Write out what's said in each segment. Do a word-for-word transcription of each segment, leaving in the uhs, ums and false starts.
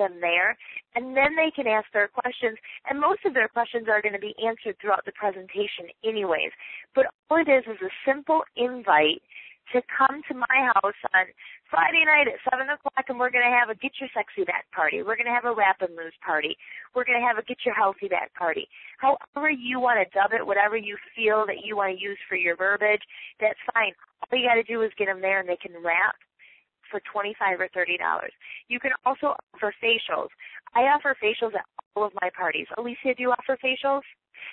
them there, and then they can ask their questions, and most of their questions are going to be answered throughout the presentation anyways. But all it is is a simple invite to come to my house on Friday night at seven o'clock, and we're going to have a Get Your Sexy Back party. We're going to have a Wrap and Lose party. We're going to have a Get Your Healthy Back party. However you want to dub it, whatever you feel that you want to use for your verbiage, that's fine. All you got to do is get them there, and they can wrap for twenty-five dollars or thirty dollars. You can also offer facials. I offer facials at all of my parties. Alicia, do you offer facials?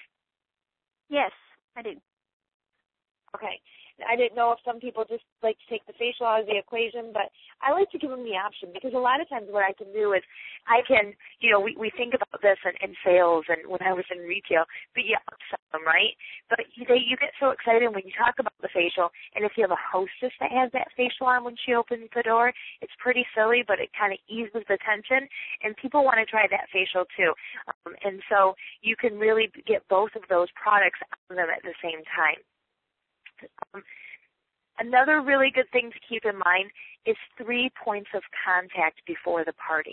Yes, I do. Okay. I didn't know if some people just like to take the facial out of the equation, but I like to give them the option, because a lot of times what I can do is I can, you know, we, we think about this in, in sales and when I was in retail, but you upsell them, right? But you, they, you get so excited when you talk about the facial, and if you have a hostess that has that facial on when she opens the door, it's pretty silly, but it kind of eases the tension, and people want to try that facial too. Um, and so you can really get both of those products on them at the same time. Um, another really good thing to keep in mind is three points of contact before the party.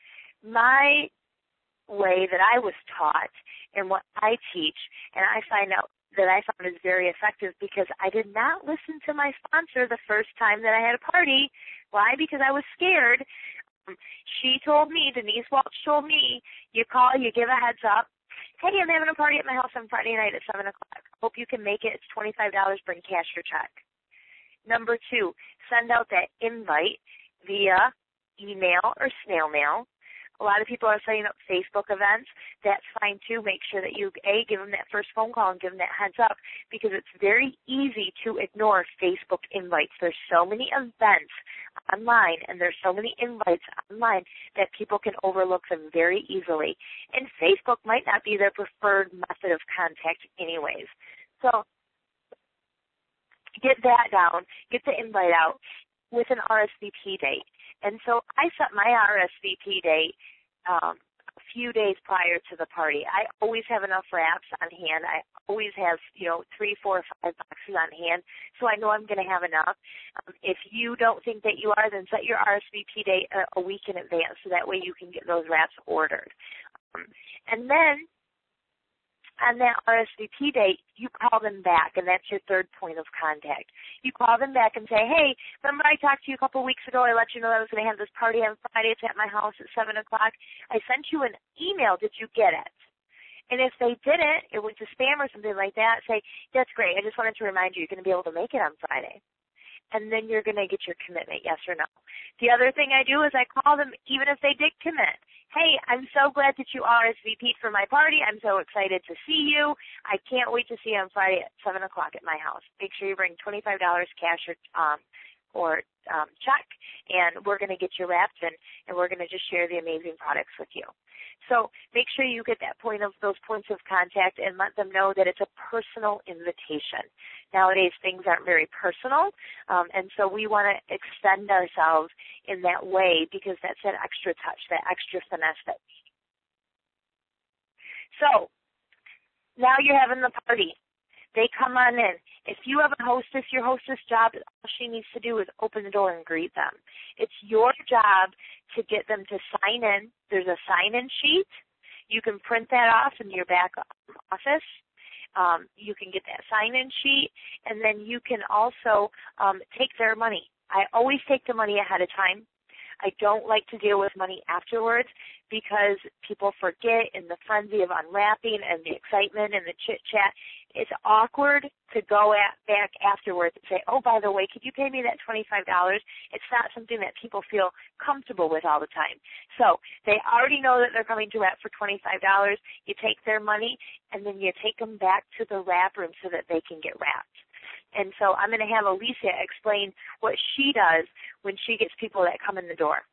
My way that I was taught and what I teach, and I find out that I found is very effective, because I did not listen to my sponsor the first time that I had a party. Why? Because I was scared. Um, she told me, Denise Walsh told me, you call, you give a heads up. Hey, I'm having a party at my house on Friday night at seven o'clock. Hope you can make it. It's twenty-five dollars. Bring cash or check. Number two, send out that invite via email or snail mail. A lot of people are setting up Facebook events. That's fine, too. Make sure that you, A, give them that first phone call and give them that heads up, because it's very easy to ignore Facebook invites. There's so many events online, and there's so many invites online that people can overlook them very easily. And Facebook might not be their preferred method of contact anyways. So get that down. Get the invite out with an R S V P date. And so I set my R S V P date um, a few days prior to the party. I always have enough wraps on hand. I always have, you know, three, four, five boxes on hand, so I know I'm going to have enough. Um, if you don't think that you are, then set your R S V P date a, a week in advance, so that way you can get those wraps ordered. Um, and then on that R S V P date, you call them back, and that's your third point of contact. You call them back and say, hey, remember I talked to you a couple weeks ago, I let you know I was going to have this party on Friday, it's at my house at seven o'clock. I sent you an email, did you get it? And if they didn't, it went to spam or something like that, say, that's great, I just wanted to remind you, you're going to be able to make it on Friday. And then you're going to get your commitment, yes or no. The other thing I do is I call them even if they did commit. Hey, I'm so glad that you R S V P'd for my party. I'm so excited to see you. I can't wait to see you on Friday at seven o'clock at my house. Make sure you bring twenty-five dollars cash or, um, or um, check, and we're going to get you wrapped, and, and we're going to just share the amazing products with you. So make sure you get that point of those points of contact and let them know that it's a personal invitation. Nowadays, things aren't very personal, um, and so we want to extend ourselves in that way, because that's that extra touch, that extra finesse. That so now you're having the party. They come on in. If you have a hostess, your hostess job, all she needs to do is open the door and greet them. It's your job to get them to sign in. There's a sign-in sheet. You can print that off in your back office. Um, you can get that sign-in sheet, and then you can also um, take their money. I always take the money ahead of time. I don't like to deal with money afterwards, because people forget in the frenzy of unwrapping and the excitement and the chit-chat. It's awkward to go at, back afterwards and say, oh, by the way, could you pay me that twenty-five dollars? It's not something that people feel comfortable with all the time. So they already know that they're coming to wrap for twenty-five dollars. You take their money, and then you take them back to the wrap room so that they can get wrapped. And so I'm going to have Alicia explain what she does when she gets people that come in the door.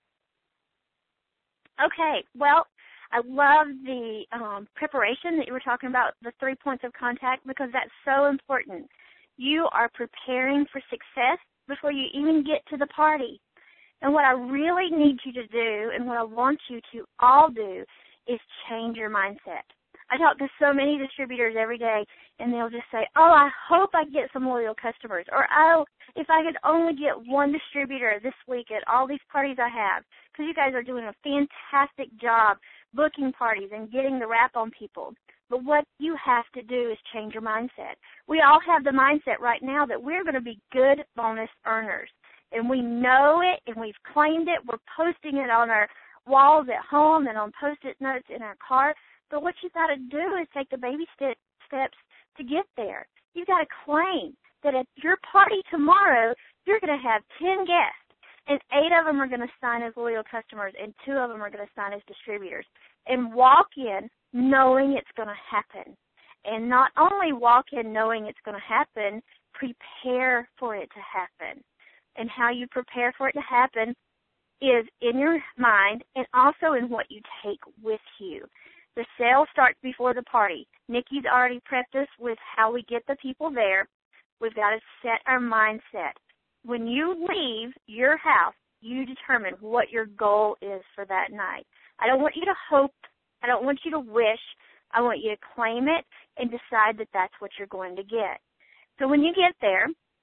Okay. Well, I love the um, preparation that you were talking about, the three points of contact, because that's so important. You are preparing for success before you even get to the party. And what I really need you to do, and what I want you to all do, is change your mindset. I talk to so many distributors every day, and they'll just say, oh, I hope I get some loyal customers, or, oh, if I could only get one distributor this week at all these parties I have, because you guys are doing a fantastic job booking parties and getting the wrap on people. But what you have to do is change your mindset. We all have the mindset right now that we're going to be good bonus earners. And we know it, and we've claimed it. We're posting it on our walls at home and on Post-it notes in our car. But what you've got to do is take the baby st- steps to get there. You've got to claim that at your party tomorrow, you're going to have ten guests, and eight of them are going to sign as loyal customers, and two of them are going to sign as distributors. And walk in knowing it's going to happen. And not only walk in knowing it's going to happen, prepare for it to happen. And how you prepare for it to happen is in your mind and also in what you take with you. The sale starts before the party. Nikki's already prepped us with how we get the people there. We've got to set our mindset. When you leave your house, you determine what your goal is for that night. I don't want you to hope. I don't want you to wish. I want you to claim it and decide that that's what you're going to get. So when you get there,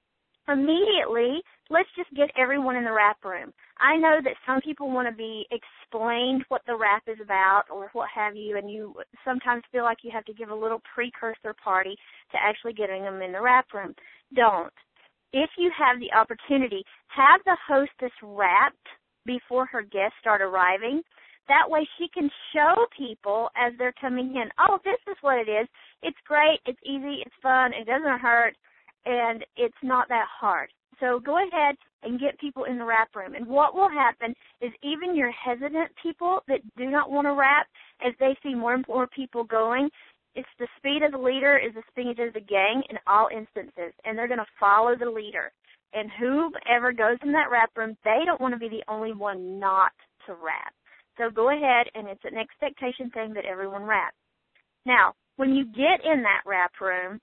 immediately, let's just get everyone in the wrap room. I know that some people want to be explained what the wrap is about or what have you, and you sometimes feel like you have to give a little precursor party to actually getting them in the wrap room. Don't. If you have the opportunity, have the hostess wrapped before her guests start arriving. That way she can show people as they're coming in, oh, this is what it is. It's great. It's easy. It's fun. It doesn't hurt. And it's not that hard. So go ahead and get people in the wrap room. And what will happen is even your hesitant people that do not want to wrap, as they see more and more people going, it's the speed of the leader is the speed of the gang in all instances. And they're going to follow the leader. And whoever goes in that wrap room, they don't want to be the only one not to wrap. So go ahead, and it's an expectation thing that everyone wraps. Now, when you get in that wrap room,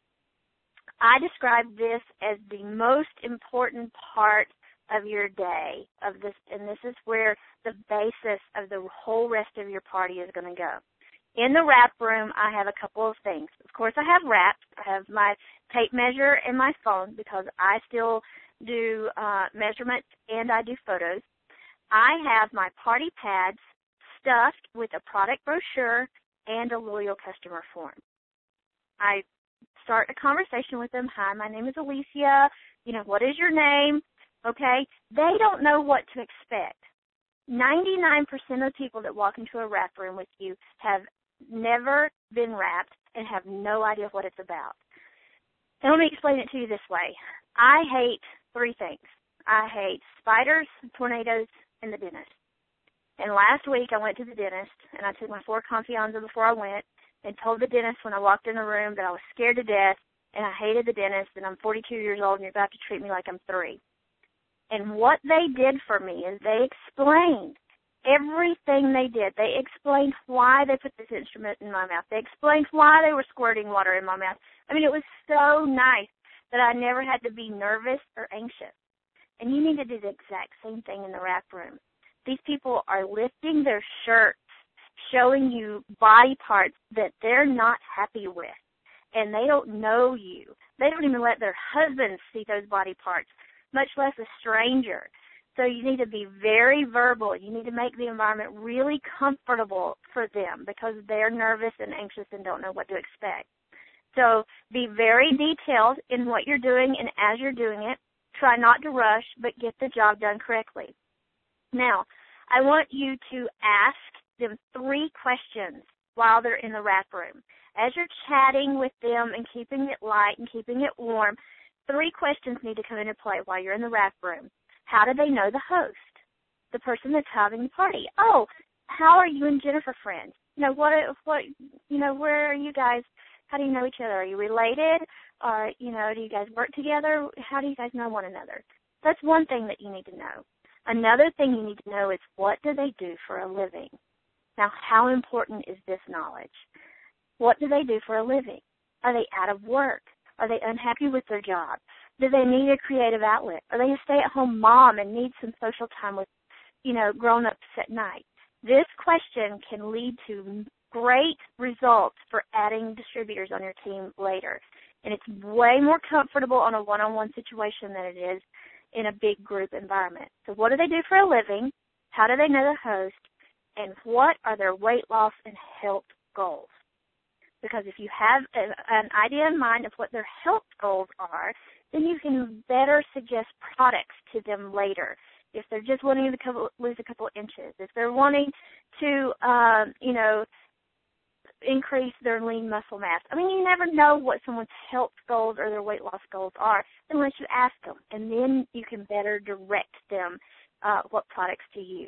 I describe this as the most important part of your day, of this, and this is where the basis of the whole rest of your party is going to go. In the wrap room, I have a couple of things. Of course, I have wraps. I have my tape measure and my phone because I still do uh, measurements and I do photos. I have my party pads stuffed with a product brochure and a loyal customer form. I start a conversation with them. Hi, my name is Alicia. You know, what is your name? Okay. They don't know what to expect. ninety-nine percent of the people that walk into a wrap room with you have never been wrapped and have no idea what it's about. And let me explain it to you this way. I hate three things. I hate spiders, tornadoes, and the dentist. And last week I went to the dentist, and I took my four Confianza before I went and told the dentist when I walked in the room that I was scared to death and I hated the dentist and I'm forty-two years old and you're about to treat me like I'm three. And what they did for me is they explained everything they did. They explained why they put this instrument in my mouth. They explained why they were squirting water in my mouth. I mean, it was so nice that I never had to be nervous or anxious. And you need to do the exact same thing in the wrap room. These people are lifting their shirts, showing you body parts that they're not happy with, and they don't know you. They don't even let their husbands see those body parts, much less a stranger. So you need to be very verbal. You need to make the environment really comfortable for them because they're nervous and anxious and don't know what to expect. So be very detailed in what you're doing, and as you're doing it, try not to rush, but get the job done correctly. Now, I want you to ask them three questions while they're in the wrap room. As you're chatting with them and keeping it light and keeping it warm, three questions need to come into play while you're in the wrap room. How do they know the host, the person that's having the party? Oh, how are you and Jennifer friends? You know, what, what, you know, where are you guys? How do you know each other? Are you related? Or, you know, do you guys work together? How do you guys know one another? That's one thing that you need to know. Another thing you need to know is what do they do for a living? Now, how important is this knowledge? What do they do for a living? Are they out of work? Are they unhappy with their job? Do they need a creative outlet? Are they a stay-at-home mom and need some social time with, you know, grown-ups at night? This question can lead to great results for adding distributors on your team later. And it's way more comfortable on a one-on-one situation than it is in a big group environment. So what do they do for a living? how do they know the host, and what are their weight loss and health goals. Because if you have a, an idea in mind of what their health goals are, then you can better suggest products to them later. If they're just wanting to couple, lose a couple inches, if they're wanting to, um, you know, increase their lean muscle mass. I mean, you never know what someone's health goals or their weight loss goals are unless you ask them, and then you can better direct them uh, what products to use.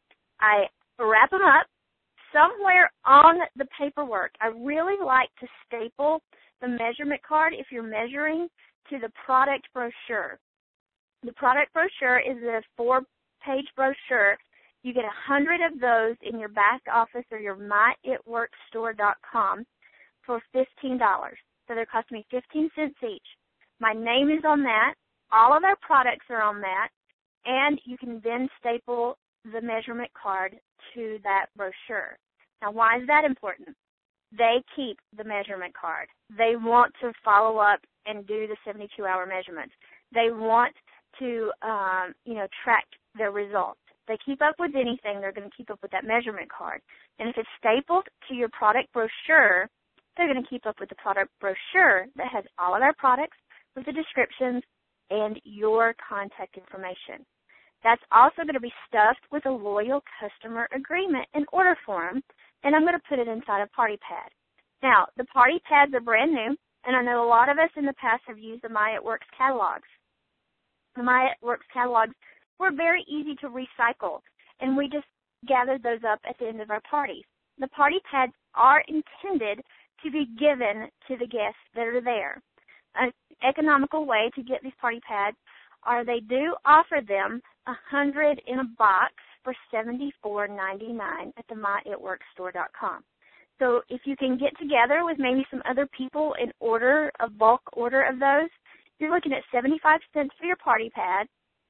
I wrap them up somewhere on the paperwork. I really like to staple the measurement card if you're measuring to the product brochure. The product brochure is a four-page brochure. You get a hundred of those in your back office or your my it works store dot com for fifteen dollars. So they're costing me fifteen cents each. My name is on that. All of our products are on that. And you can then staple the measurement card to that brochure. Now, why is that important? They keep the measurement card. They want to follow up and do the seventy-two hour measurements. They want to, um, you know, track their results. They keep up with anything, they're going to keep up with that measurement card. And if it's stapled to your product brochure, they're going to keep up with the product brochure that has all of our products with the descriptions and your contact information. That's also going to be stuffed with a loyal customer agreement and order form, and I'm going to put it inside a party pad. Now, the party pads are brand new, and I know a lot of us in the past have used the My It Works catalogs. The My It Works catalogs were very easy to recycle, and we just gathered those up at the end of our parties. The party pads are intended to be given to the guests that are there. An economical way to get these party pads are they do offer them a hundred in a box for seventy-four ninety-nine at the my it works store dot com. So if you can get together with maybe some other people and order a bulk order of those, you're looking at seventy-five cents for your party pad,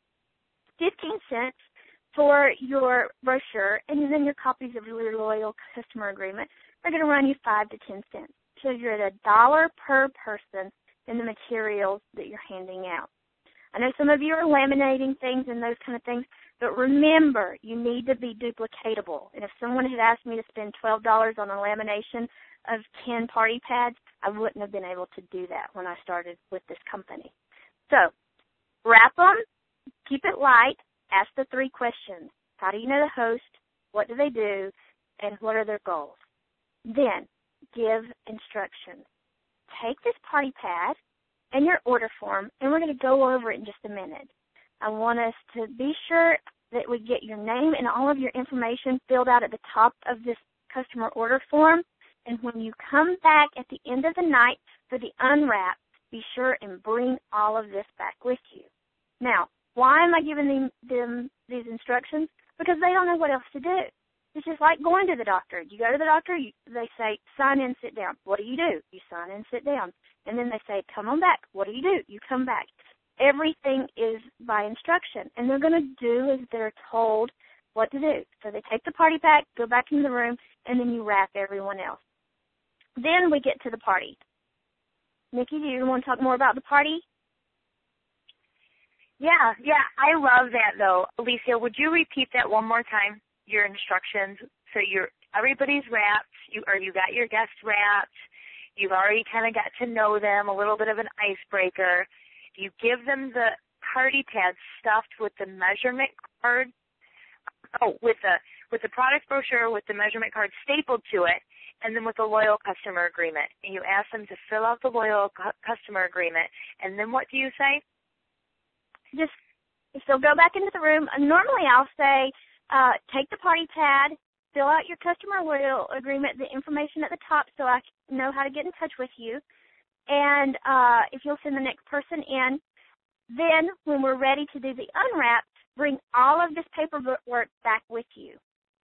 fifteen cents for your brochure, and then your copies of your loyal customer agreement are going to run you five to ten cents. So you're at a dollar per person in the materials that you're handing out. I know some of you are laminating things and those kind of things, but remember, you need to be duplicatable. And if someone had asked me to spend twelve dollars on a lamination of ten party pads, I wouldn't have been able to do that when I started with this company. So wrap them, keep it light, ask the three questions. How do you know the host? What do they do? And what are their goals? Then give instructions. Take this party pad and your order form, and we're going to go over it in just a minute. I want us to be sure that we get your name and all of your information filled out at the top of this customer order form. And when you come back at the end of the night for the unwrap, be sure and bring all of this back with you. Now, why am I giving them, them these instructions? Because they don't know what else to do. It's just like going to the doctor. You go to the doctor, you, they say, sign in, sit down. What do you do? You sign in, sit down. And then they say, come on back. What do you do? You come back. Everything is by instruction, and they're going to do as they're told what to do. So they take the party pack, go back into the room, and then you wrap everyone else. Then we get to the party. Nikki, do you want to talk more about the party? Yeah, yeah, I love that, though. Alicia, would you repeat that one more time, your instructions? So you're, everybody's wrapped, you, or you got your guests wrapped. You've already kind of got to know them, a little bit of an icebreaker. You give them the party pad stuffed with the measurement card, oh, with the with the product brochure, with the measurement card stapled to it, and then with the loyal customer agreement. And you ask them to fill out the loyal cu- customer agreement. And then what do you say? Just, so go back into the room. Normally I'll say, uh, take the party pad, fill out your customer loyal agreement, the information at the top so I know how to get in touch with you. And uh, if you'll send the next person in, then when we're ready to do the unwrap, bring all of this paperwork back with you.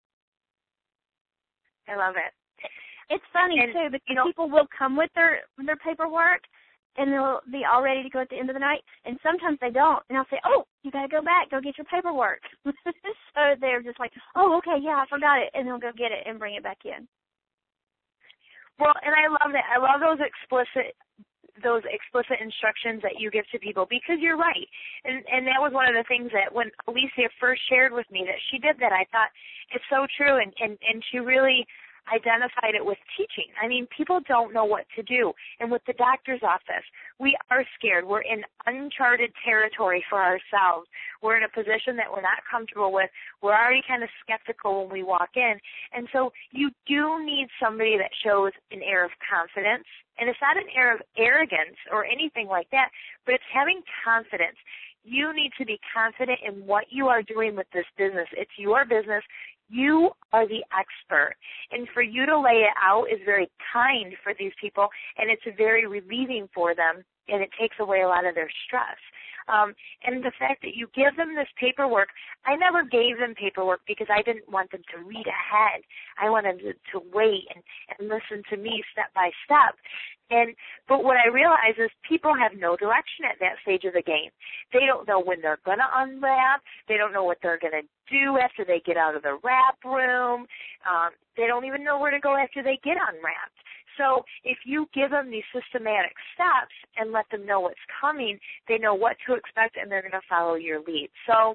I love it. It's funny, and, too, because you know, people will come with their, their paperwork, and they'll be all ready to go at the end of the night, and sometimes they don't. And I'll say, oh, you got to go back, go get your paperwork. So they're just like, oh, okay, yeah, I forgot it, and they'll go get it and bring it back in. Well, and I love that. I love those explicit, those explicit instructions that you give to people, because you're right. And and that was one of the things that when Alicia first shared with me that she did that, I thought it's so true, and, and, and she really identified it with teaching. I mean, people don't know what to do. And with the doctor's office, we are scared. We're in uncharted territory for ourselves. We're in a position that we're not comfortable with. We're already kind of skeptical when we walk in. And so you do need somebody that shows an air of confidence. And it's not an air of arrogance or anything like that, but it's having confidence. You need to be confident in what you are doing with this business. It's your business. You are the expert. And for you to lay it out is very kind for these people, and it's very relieving for them, and it takes away a lot of their stress. Um, and the fact that you give them this paperwork, I never gave them paperwork because I didn't want them to read ahead. I wanted them to, to wait and, and listen to me step by step. And but what I realize is people have no direction at that stage of the game. They don't know when they're going to unwrap. They don't know what they're going to do after they get out of the wrap room. Um, they don't even know where to go after they get unwrapped. So if you give them these systematic steps and let them know what's coming, they know what to expect, and they're going to follow your lead. So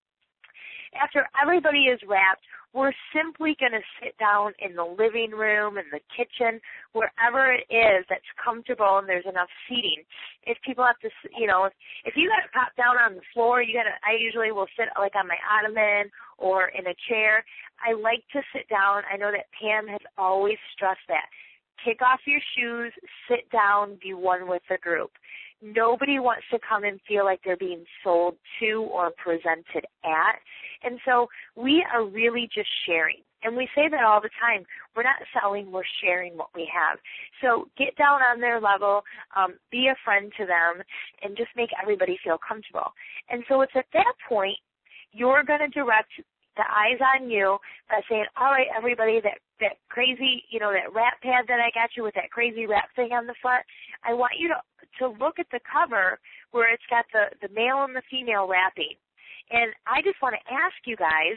after everybody is wrapped, we're simply going to sit down in the living room, in the kitchen, wherever it is that's comfortable and there's enough seating. If people have to, you know, if, if you got to pop down on the floor, you got to, I usually will sit like on my ottoman or in a chair. I like to sit down. I know that Pam has always stressed that. Kick off your shoes, sit down, be one with the group. Nobody wants to come and feel like they're being sold to or presented at. And so we are really just sharing. And we say that all the time. We're not selling, we're sharing what we have. So get down on their level, um, be a friend to them, and just make everybody feel comfortable. And so it's at that point you're going to direct the eyes on you by saying, all right, everybody, that, that crazy, you know, that wrap pad that I got you with that crazy wrap thing on the front, I want you to to look at the cover where it's got the, the male and the female wrapping. And I just want to ask you guys,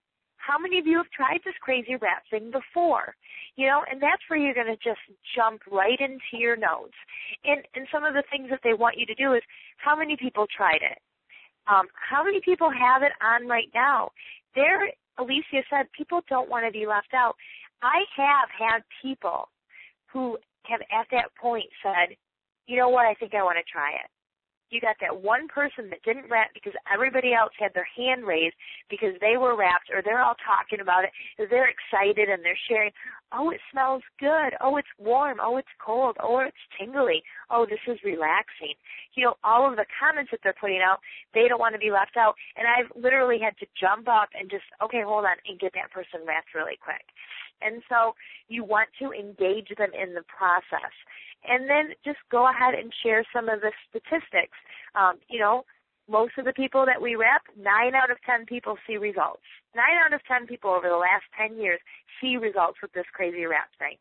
how many of you have tried this crazy wrap thing before? You know, and that's where you're going to just jump right into your notes. And, and some of the things that they want you to do is, how many people tried it? Um, how many people have it on right now? There, Alicia said, people don't want to be left out. I have had people who have at that point said, you know what, I think I want to try it. You got that one person that didn't wrap because everybody else had their hand raised because they were wrapped, or they're all talking about it, or they're excited and they're sharing, oh, it smells good, oh, it's warm, oh, it's cold, oh, it's tingly, oh, this is relaxing. You know, all of the comments that they're putting out, they don't want to be left out. And I've literally had to jump up and just, okay, hold on, and get that person wrapped really quick. And so you want to engage them in the process. And then just go ahead and share some of the statistics. Um, you know, most of the people that we wrap, nine out of ten people see results. Nine out of ten people over the last ten years see results with this crazy wrap thing.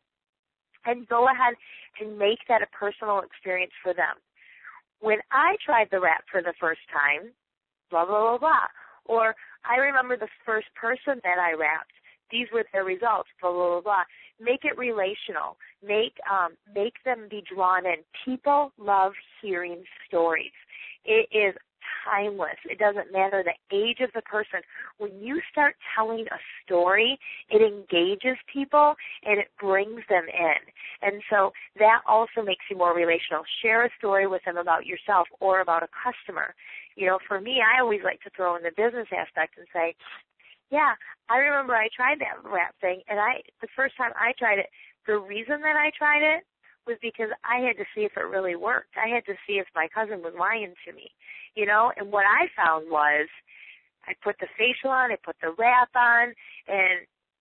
And go ahead and make that a personal experience for them. When I tried the wrap for the first time, blah, blah, blah, blah. Or I remember the first person that I wrapped. These were their results, blah, blah, blah, blah. Make it relational. Make um, make them be drawn in. People love hearing stories. It is timeless. It doesn't matter the age of the person. When you start telling a story, it engages people and it brings them in. And so that also makes you more relational. Share a story with them about yourself or about a customer. You know, for me, I always like to throw in the business aspect and say, yeah, I remember I tried that wrap thing, and I the first time I tried it, the reason that I tried it was because I had to see if it really worked. I had to see if my cousin was lying to me, you know, and what I found was I put the facial on, I put the wrap on, and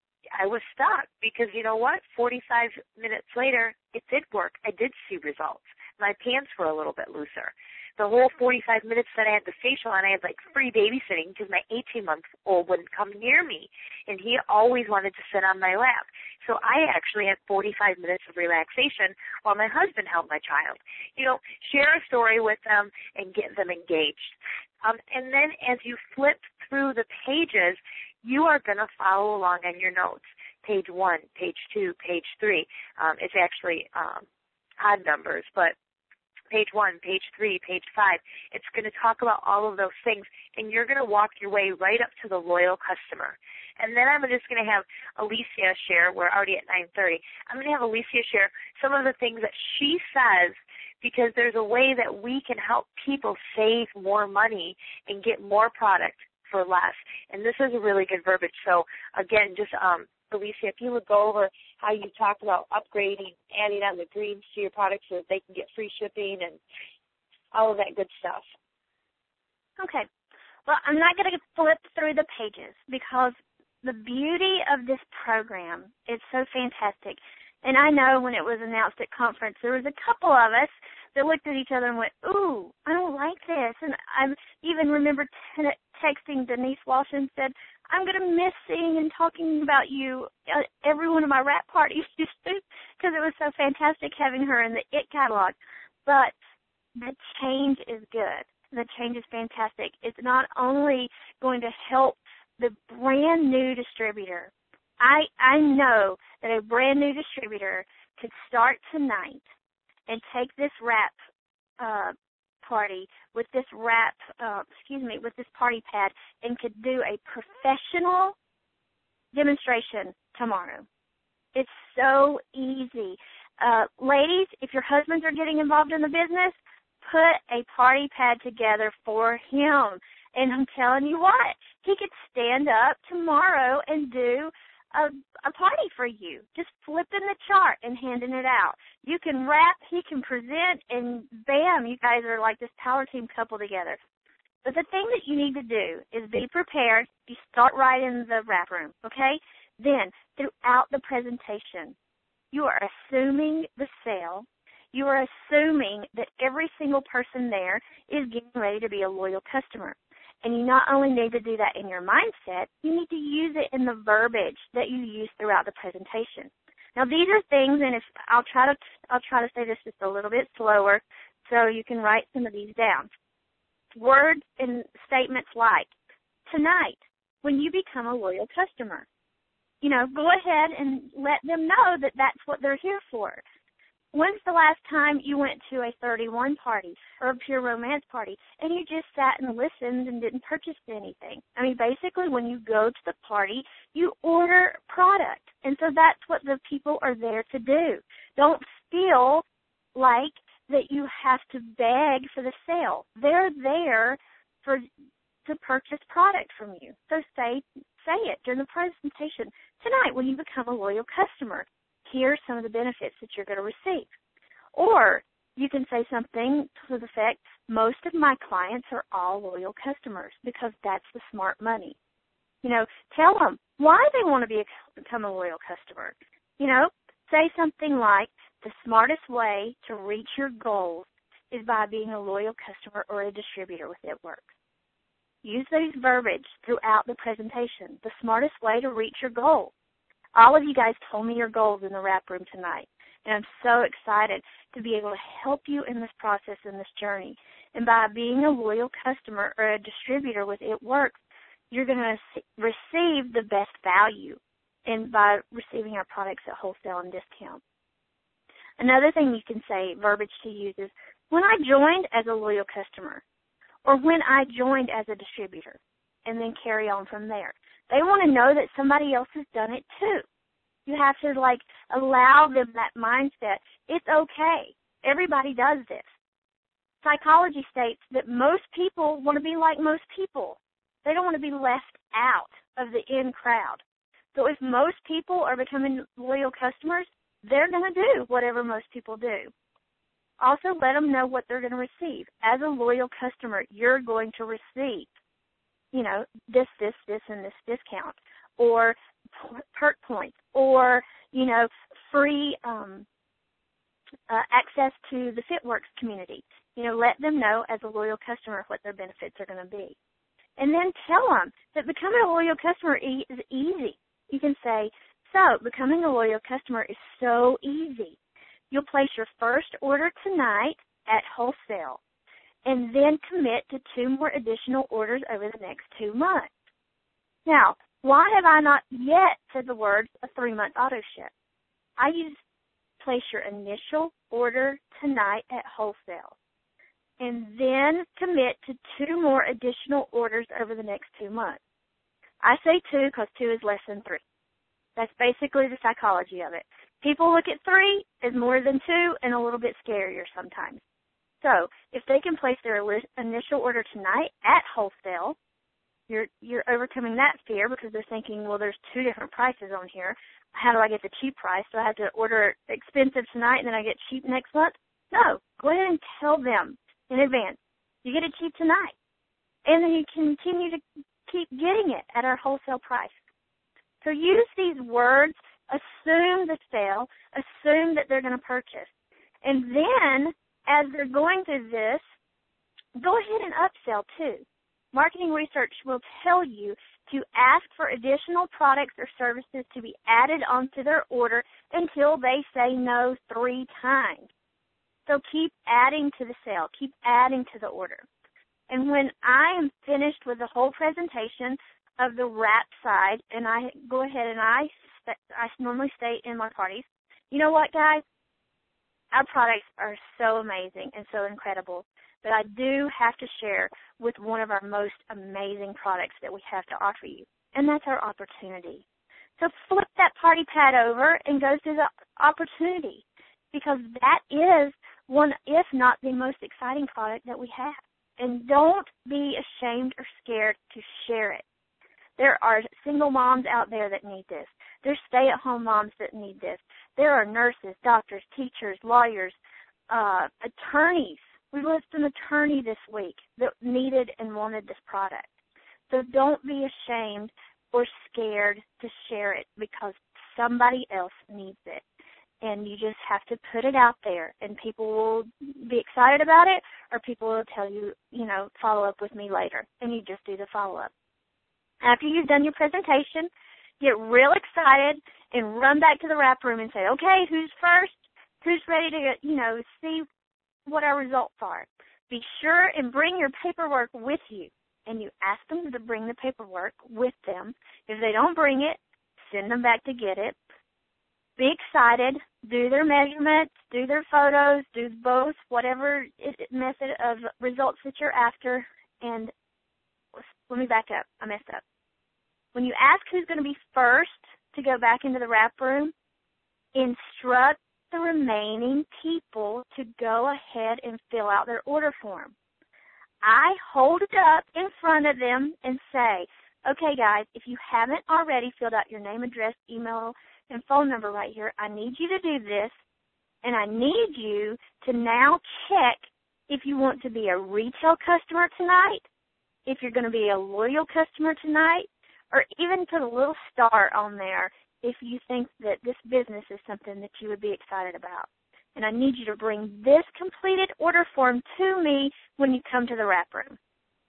I was stuck because, you know what, forty-five minutes later, it did work. I did see results. My pants were a little bit looser. The whole forty-five minutes that I had the facial on, I had like free babysitting because my eighteen-month-old wouldn't come near me, and he always wanted to sit on my lap. So I actually had forty-five minutes of relaxation while my husband held my child. You know, share a story with them and get them engaged. Um, and then as you flip through the pages, you are going to follow along on your notes. Page one, page two, page three. Um, it's actually um, odd numbers, but page one, page three, page five. It's going to talk about all of those things, and you're going to walk your way right up to the loyal customer. And then I'm just going to have Alicia share, we're already at nine thirty, I'm going to have Alicia share some of the things that she says, because there's a way that we can help people save more money and get more product for less. And this is a really good verbiage. So, again, just um, Alicia, if you would go over how you talked about upgrading, adding on the greens to your products so that they can get free shipping and all of that good stuff. Okay. Well, I'm not going to flip through the pages because the beauty of this program is so fantastic. And I know when it was announced at conference, there was a couple of us that looked at each other and went, ooh, I don't like this. And I even remember t- texting Denise Walsh and said, I'm going to miss seeing and talking about you at every one of my wrap parties because it was so fantastic having her in the It catalog. But the change is good. The change is fantastic. It's not only going to help the brand new distributor. I I know that a brand new distributor could start tonight and take this wrap uh, party with this wrap, uh, excuse me, with this party pad and could do a professional demonstration tomorrow. It's so easy. Uh, ladies, if your husbands are getting involved in the business, put a party pad together for him. And I'm telling you what, he could stand up tomorrow and do a, a party for you, just flipping the chart and handing it out. You can rap, he can present, and bam, you guys are like this power team couple together. But the thing that you need to do is be prepared. You start right in the wrap room, okay? Then, throughout the presentation, you are assuming the sale. You are assuming that every single person there is getting ready to be a loyal customer. And you not only need to do that in your mindset, you need to use it in the verbiage that you use throughout the presentation. Now, these are things, and if I'll try to I'll try to say this just a little bit slower, so you can write some of these down. Words and statements like, tonight, when you become a loyal customer, you know, go ahead and let them know that that's what they're here for. When's the last time you went to a thirty-one party or a pure romance party and you just sat and listened and didn't purchase anything? I mean, basically, when you go to the party, you order product. And so that's what the people are there to do. Don't feel like that you have to beg for the sale. They're there for to purchase product from you. So say say it during the presentation. Tonight, when you become a loyal customer, here are some of the benefits that you're going to receive. Or you can say something to the effect, most of my clients are all loyal customers because that's the smart money. You know, tell them why they want to be a, become a loyal customer. You know, say something like, the smartest way to reach your goals is by being a loyal customer or a distributor with It Works. Use these verbiage throughout the presentation. The smartest way to reach your goals. All of you guys told me your goals in the wrap room tonight, and I'm so excited to be able to help you in this process, in this journey. And by being a loyal customer or a distributor with It Works, you're going to receive the best value and by receiving our products at wholesale and discount. Another thing you can say, verbiage to use, is when I joined as a loyal customer or when I joined as a distributor, and then carry on from there. They want to know that somebody else has done it too. You have to, like, allow them that mindset. It's okay. Everybody does this. Psychology states that most people want to be like most people. They don't want to be left out of the in crowd. So if most people are becoming loyal customers, they're going to do whatever most people do. Also, let them know what they're going to receive. As a loyal customer, you're going to receive, you know, this, this, this, and this discount, or perk points, or, you know, free um, uh, access to the FitWorks community. You know, let them know as a loyal customer what their benefits are going to be. And then tell them that becoming a loyal customer is easy. You can say, so becoming a loyal customer is so easy. You'll place your first order tonight at wholesale, and then commit to two more additional orders over the next two months. Now, why have I not yet said the words a three-month auto ship? I use place your initial order tonight at wholesale, and then commit to two more additional orders over the next two months. I say two because two is less than three. That's basically the psychology of it. People look at three as more than two and a little bit scarier sometimes. So if they can place their initial order tonight at wholesale, you're you're overcoming that fear because they're thinking, well, there's two different prices on here. How do I get the cheap price? Do I have to order expensive tonight and then I get cheap next month? No. Go ahead and tell them in advance. You get it cheap tonight. And then you continue to keep getting it at our wholesale price. So use these words, assume the sale, assume that they're going to purchase. And then, as they're going through this, go ahead and upsell too. Marketing research will tell you to ask for additional products or services to be added onto their order until they say no three times. So keep adding to the sale. Keep adding to the order. And when I am finished with the whole presentation of the wrap side, and I go ahead and I, I normally state in my parties, you know what, guys? Our products are so amazing and so incredible, but I do have to share with one of our most amazing products that we have to offer you, and that's our opportunity. So flip that party pad over and go through the opportunity, because that is one, if not the most exciting product that we have. And don't be ashamed or scared to share it. There are single moms out there that need this. There's stay-at-home moms that need this. There are nurses, doctors, teachers, lawyers, uh, attorneys. We listed an attorney this week that needed and wanted this product. So don't be ashamed or scared to share it, because somebody else needs it. And you just have to put it out there, and people will be excited about it, or people will tell you, you know, follow up with me later, and you just do the follow-up. After you've done your presentation, get real excited and run back to the wrap room and say, okay, who's first? Who's ready to, you know, see what our results are? Be sure and bring your paperwork with you, and you ask them to bring the paperwork with them. If they don't bring it, send them back to get it. Be excited, do their measurements, do their photos, do both, whatever method of results that you're after. And let me back up. I messed up. When you ask who's going to be first to go back into the wrap room, instruct the remaining people to go ahead and fill out their order form. I hold it up in front of them and say, okay, guys, if you haven't already filled out your name, address, email, and phone number right here, I need you to do this, and I need you to now check if you want to be a retail customer tonight, if you're going to be a loyal customer tonight, or even put a little star on there if you think that this business is something that you would be excited about. And I need you to bring this completed order form to me when you come to the wrap room.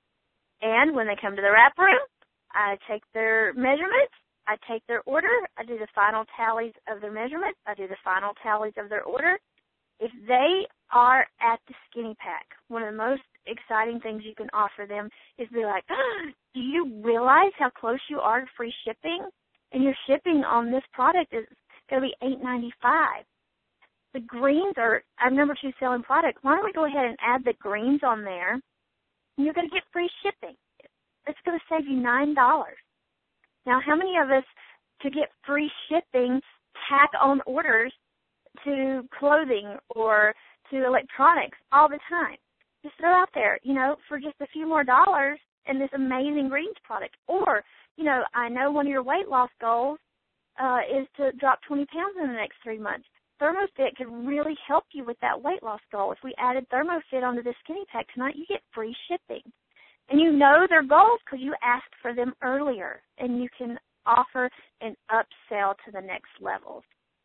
And when they come to the wrap room, I take their measurements, I take their order, I do the final tallies of their measurements, I do the final tallies of their order. If they are at the Skinny Pack, one of the most exciting things you can offer them is be like, oh, do you realize how close you are to free shipping? And your shipping on this product is going to be eight ninety-five. The greens are our number two selling product. Why don't we go ahead and add the greens on there, and you're going to get free shipping. It's going to save you nine dollars. Now, how many of us, to get free shipping, tack on orders to clothing or to electronics all the time? Just throw out there, you know, for just a few more dollars and this amazing greens product. Or, you know, I know one of your weight loss goals uh, is to drop twenty pounds in the next three months. ThermoFit could really help you with that weight loss goal. If we added ThermoFit onto the Skinny Pack tonight, you get free shipping. And you know their goals because you asked for them earlier, and you can offer an upsell to the next level.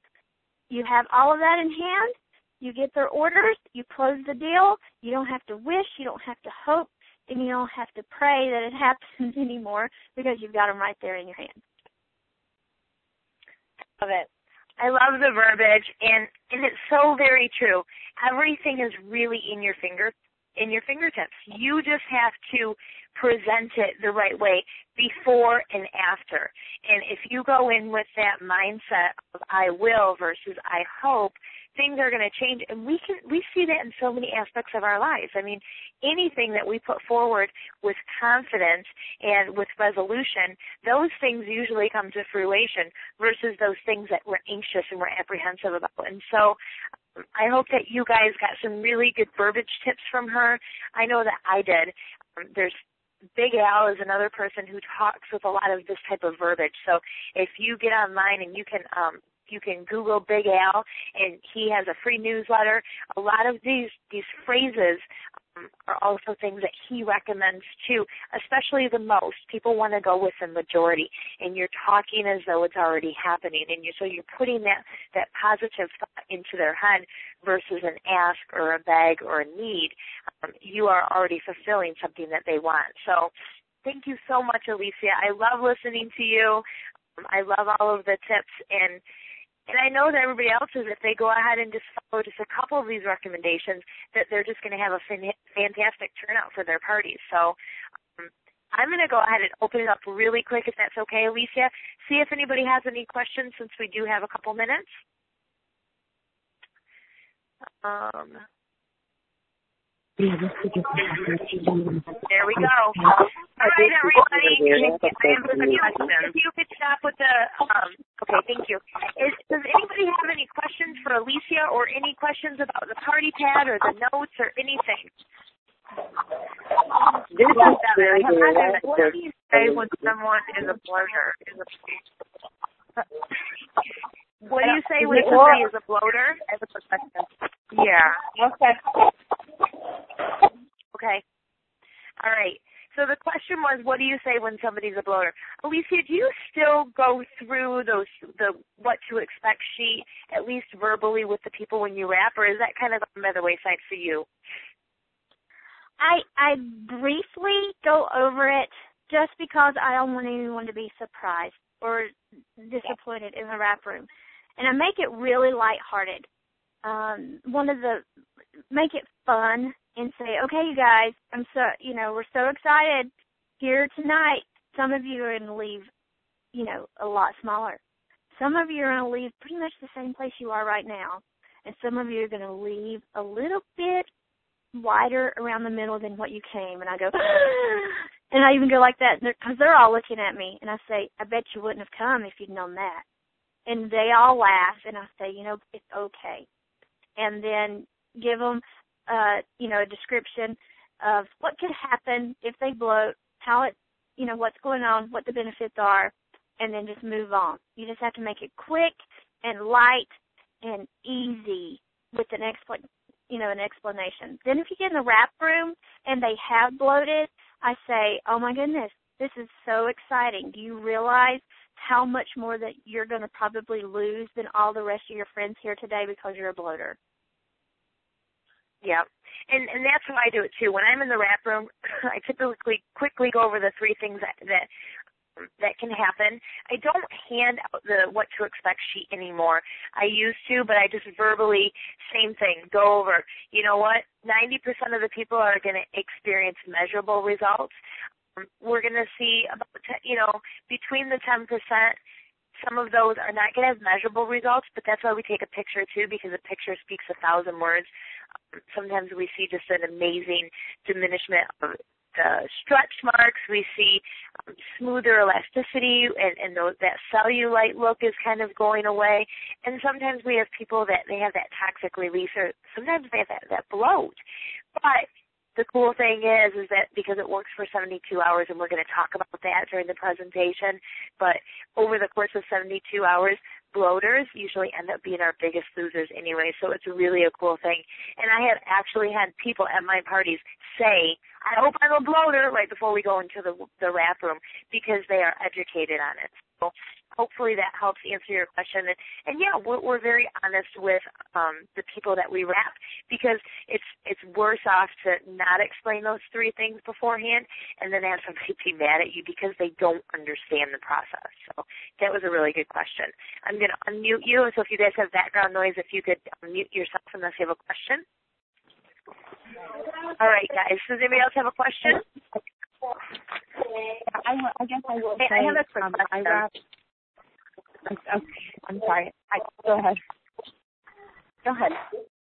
You have all of that in hand. You get their orders. You close the deal. You don't have to wish. You don't have to hope. And you don't have to pray that it happens anymore because you've got them right there in your hand. Love it. I love the verbiage, and, and it's so very true. Everything is really in your finger, in your fingertips. You just have to present it the right way before and after. And if you go in with that mindset of I will versus I hope, things are going to change. And we can we see that in so many aspects of our lives. I mean, anything that we put forward with confidence and with resolution, those things usually come to fruition versus those things that we're anxious and we're apprehensive about. And so I hope that you guys got some really good verbiage tips from her. I know that I did. Um, there's Big Al is another person who talks with a lot of this type of verbiage. So if you get online and you can um, you can Google Big Al, and he has a free newsletter, a lot of these these phrases um, are also things that he recommends too, especially the most. People want to go with the majority, and you're talking as though it's already happening, and you so you're putting that, that positive thought into their head versus an ask or a beg or a need. Um, you are already fulfilling something that they want. So thank you so much, Alicia. I love listening to you. Um, I love all of the tips, and And I know that everybody else is, if they go ahead and just follow just a couple of these recommendations, that they're just going to have a fin- fantastic turnout for their parties. So um, I'm going to go ahead and open it up really quick, if that's okay, Alicia. See if anybody has any questions, since we do have a couple minutes. Um, there we go. All right, everybody. If you could stop with the, um, okay, thank you. Is, does anybody have any questions for Alicia, or any questions about the party pad or the notes or anything? This is very good. What do you say when someone is a bloater? Is a, what do you say when somebody is a bloater? As a professional. Yeah. Okay. Okay. All right. So the question was, what do you say when somebody's a bloater? Alicia, do you still go through those the what to expect sheet, at least verbally, with the people when you rap, or is that kind of on the wayside for you? I I briefly go over it just because I don't want anyone to be surprised or disappointed in the rap room. And I make it really lighthearted. Um, one of the, make it fun and say, okay, you guys, I'm so, you know, we're so excited here tonight. Some of you are going to leave, you know, a lot smaller. Some of you are going to leave pretty much the same place you are right now. And some of you are going to leave a little bit wider around the middle than what you came. And I go, and I even go like that because they're, they're all looking at me. And I say, I bet you wouldn't have come if you'd known that. And they all laugh. And I say, you know, it's okay. And then give them, uh, you know, a description of what could happen if they bloat, how it, you know, what's going on, what the benefits are, and then just move on. You just have to make it quick and light and easy with an explanation. You know, an explanation. Then if you get in the rap room and they have bloated, I say, oh my goodness, this is so exciting. Do you realize how much more that you're going to probably lose than all the rest of your friends here today because you're a bloater? Yeah, and and that's how I do it too. When I'm in the rap room, I typically quickly go over the three things that that that can happen. I don't hand out the what to expect sheet anymore. I used to, but I just verbally, same thing, go over. You know what? ninety percent of the people are going to experience measurable results. Um, we're going to see about, you know, between the ten percent, some of those are not going to have measurable results, but that's why we take a picture too, because a picture speaks a thousand words. Um, sometimes we see just an amazing diminishment of the stretch marks. We see um, smoother elasticity, and, and those, that cellulite look is kind of going away. And sometimes we have people that they have that toxic release, or sometimes they have that, that bloat. But the cool thing is, is that because it works for seventy-two hours, and we're going to talk about that during the presentation, but over the course of seventy-two hours, bloaters usually end up being our biggest losers anyway, so it's really a cool thing. And I have actually had people at my parties say, I hope I'm a bloater, right before we go into the, the rap room, because they are educated on it. So hopefully that helps answer your question. And, and yeah, we're, we're very honest with um, the people that we rap, because it's it's worse off to not explain those three things beforehand and then have somebody be mad at you because they don't understand the process. So that was a really good question. I'm going to unmute you, so if you guys have background noise, if you could unmute yourself unless you have a question. All right, guys. Does anybody else have a question? I, I guess I will say, I have a quick um, question. I rap, okay, I'm sorry. I, go ahead. Go ahead.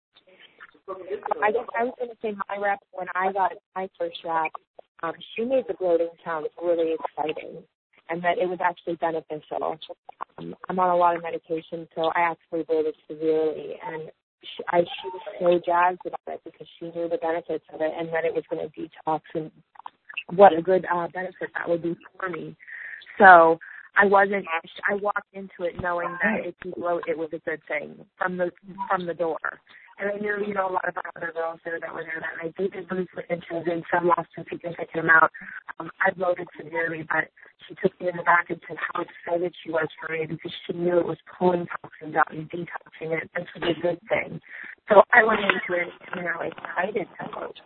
I guess I was going to say my rep, when I got my first wrap, um, she made the bloating sound really exciting and that it was actually beneficial. Um, I'm on a lot of medication, so I actually bloated severely, and she, I, she was so jazzed about it because she knew the benefits of it and that it was going to detox and what a good uh, benefit that would be for me. So I wasn't, I walked into it knowing that if you bloat, it was a good thing from the from the door. And I knew, you know, a lot of our other girls there that were there that night. They did lose inches and some lost some significant amount. Um, I bloated severely, but she took me in the back and said how excited she was for me because she knew it was pulling toxins out and detoxing it. This was a good thing. So I went into it, you know, excited to bloat.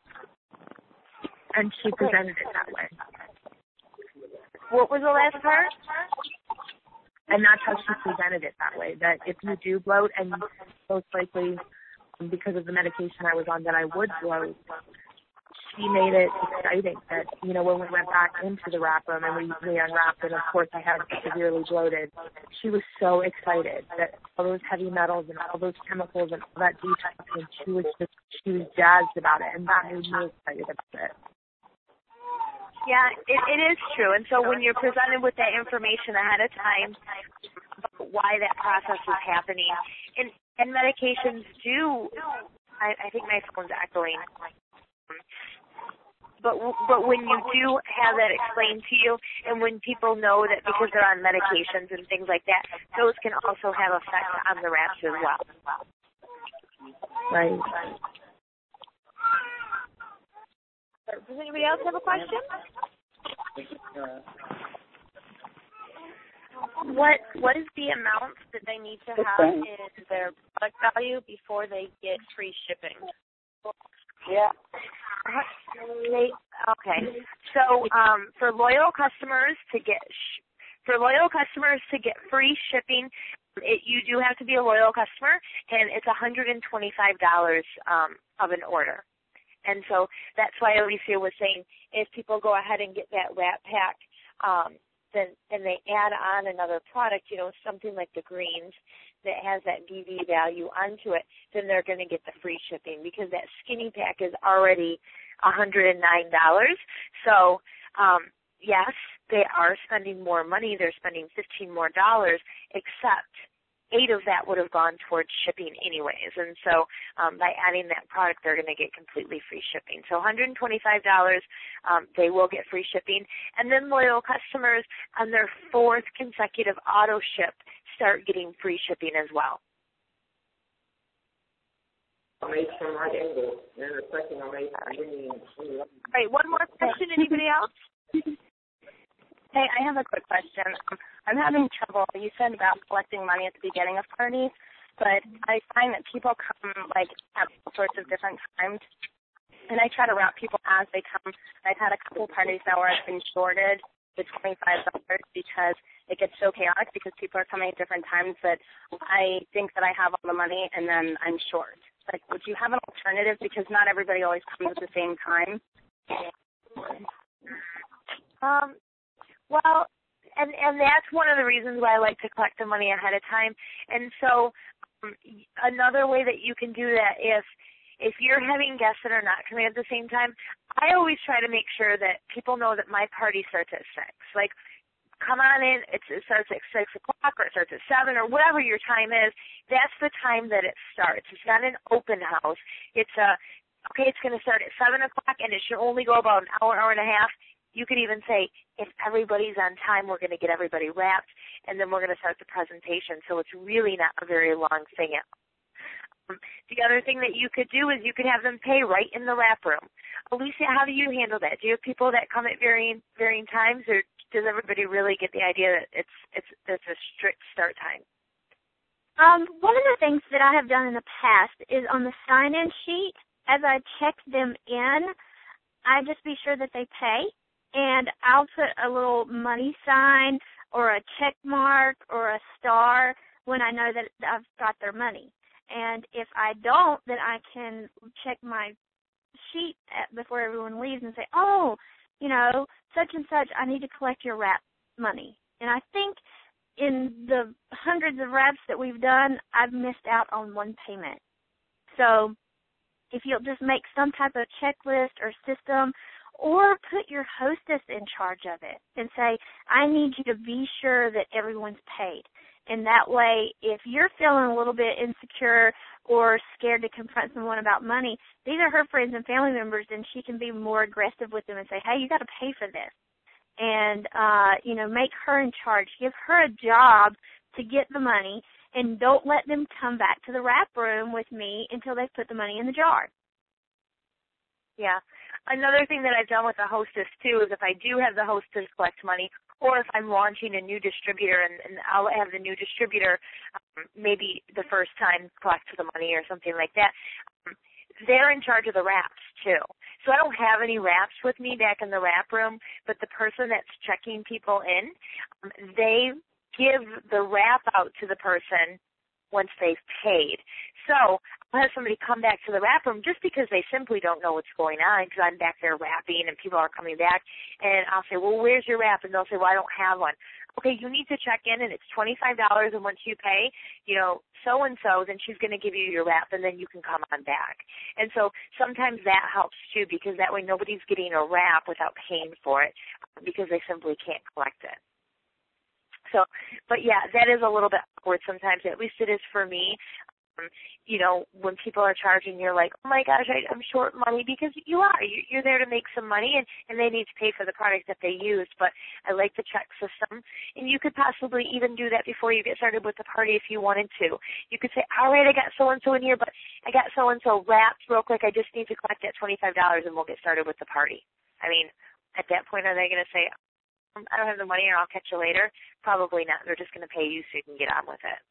And she presented it that way. What was the last part? And that's how she presented it that way, that if you do bloat, and most likely because of the medication I was on that I would bloat, she made it exciting that, you know, when we went back into the wrap room and we, we unwrapped it, of course I had severely bloated, she was so excited that all those heavy metals and all those chemicals and all that detoxing, she was just, she was jazzed about it, and that made me excited about it. Yeah, it, it is true. And so when you're presented with that information ahead of time about why that process is happening, and, and medications do, I, I think my phone's echoing, but but when you do have that explained to you, and when people know that because they're on medications and things like that, those can also have effects on the wraps as well. Right. Does anybody else have a question? What What is the amount that they need to have in their product value before they get free shipping? Yeah. Okay. So um, for loyal customers to get sh- for loyal customers to get free shipping, it, you do have to be a loyal customer, and it's one hundred twenty-five dollars um, of an order. And so that's why Alicia was saying if people go ahead and get that wrap pack, um, then and they add on another product, you know, something like the greens that has that V V value onto it, then they're going to get the free shipping because that skinny pack is already one hundred nine dollars. So, um, yes, they are spending more money. They're spending fifteen more dollars, except eight of that would have gone towards shipping anyways. And so um, by adding that product, they're going to get completely free shipping. So one hundred twenty-five dollars, um, they will get free shipping. And then loyal customers on their fourth consecutive auto ship start getting free shipping as well. All right, one more question. Anybody else? Hey, I have a quick question. Um, I'm having trouble. You said about collecting money at the beginning of parties, but I find that people come, like, at all sorts of different times, and I try to route people as they come. I've had a couple parties now where I've been shorted the twenty-five dollars because it gets so chaotic because people are coming at different times that I think that I have all the money, and then I'm short. Like, would you have an alternative? Because not everybody always comes at the same time. Um. Well, and and that's one of the reasons why I like to collect the money ahead of time. And so um, another way that you can do that, if if you're having guests that are not coming at the same time, I always try to make sure that people know that my party starts at six. Like, come on in, it's, it starts at six o'clock or it starts at seven or whatever your time is. That's the time that it starts. It's not an open house. It's a, okay, it's going to start at seven o'clock and it should only go about an hour, hour and a half. You could even say, if everybody's on time, we're going to get everybody wrapped, and then we're going to start the presentation. So it's really not a very long thing. Um, the other thing that you could do is you could have them pay right in the wrap room. Alicia, how do you handle that? Do you have people that come at varying varying times, or does everybody really get the idea that it's it's it's a strict start time? Um, one of the things that I have done in the past is on the sign-in sheet, as I check them in, I just be sure that they pay. And I'll put a little money sign or a check mark or a star when I know that I've got their money. And if I don't, then I can check my sheet at, before everyone leaves and say, oh, you know, such and such, I need to collect your wrap money. And I think in the hundreds of wraps that we've done, I've missed out on one payment. So if you'll just make some type of checklist or system, or put your hostess in charge of it and say, I need you to be sure that everyone's paid. And that way, if you're feeling a little bit insecure or scared to confront someone about money, these are her friends and family members, and she can be more aggressive with them and say, hey, you got to pay for this. And, uh, you know, make her in charge. Give her a job to get the money, and don't let them come back to the wrap room with me until they've put the money in the jar. Yeah. Another thing that I've done with the hostess, too, is if I do have the hostess collect money, or if I'm launching a new distributor and, and I'll have the new distributor um, maybe the first time collect the money or something like that, um, they're in charge of the wraps, too. So I don't have any wraps with me back in the wrap room, but the person that's checking people in, um, they give the wrap out to the person once they've paid. So I'll have somebody come back to the wrap room just because they simply don't know what's going on, because I'm back there wrapping and people are coming back, and I'll say, well, where's your wrap? And they'll say, well, I don't have one. Okay, you need to check in, and it's twenty-five dollars, and once you pay, you know, so-and-so, then she's going to give you your wrap, and then you can come on back. And so sometimes that helps, too, because that way nobody's getting a wrap without paying for it because they simply can't collect it. So, but yeah, that is a little bit awkward sometimes. At least it is for me. Um, you know, when people are charging, you're like, oh my gosh, I, I'm short money, because you are. You're there to make some money, and, and they need to pay for the product that they use. But I like the check system, and you could possibly even do that before you get started with the party if you wanted to. You could say, all right, I got so-and-so in here, but I got so-and-so wrapped real quick. I just need to collect that twenty-five dollars, and we'll get started with the party. I mean, at that point, are they going to say, I don't have the money, or I'll catch you later? Probably not. They're just going to pay you so you can get on with it.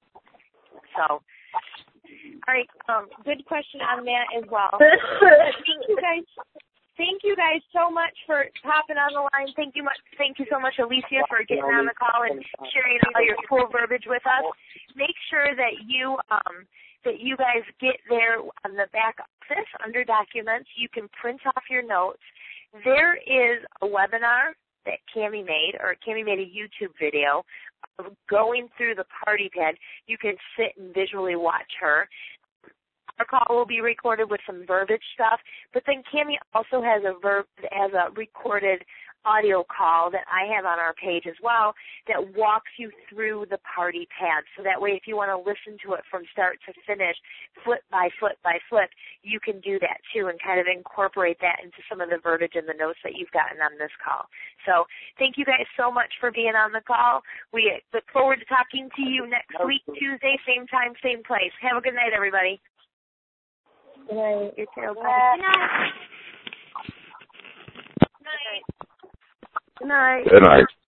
So, all right, um, good question on that as well. Thank you guys. Thank you guys so much for hopping on the line. Thank you much. Thank you so much, Alicia, for getting on the call and sharing all your cool verbiage with us. Make sure that you um, that you guys get there on the back office under documents. You can print off your notes. There is a webinar that Cammie made, or Cammie made a YouTube video of going through the party pad. You can sit and visually watch her. Our call will be recorded with some verbiage stuff, but then Cammie also has a verb as a recorded audio call that I have on our page as well that walks you through the party pad. So that way, if you want to listen to it from start to finish, flip by flip by flip, you can do that too and kind of incorporate that into some of the verbiage and the notes that you've gotten on this call. So thank you guys so much for being on the call. We look forward to talking to you next week, Tuesday, same time, same place. Have a good night, everybody. Good night. You too. Good night. Good night. Good night. Good night.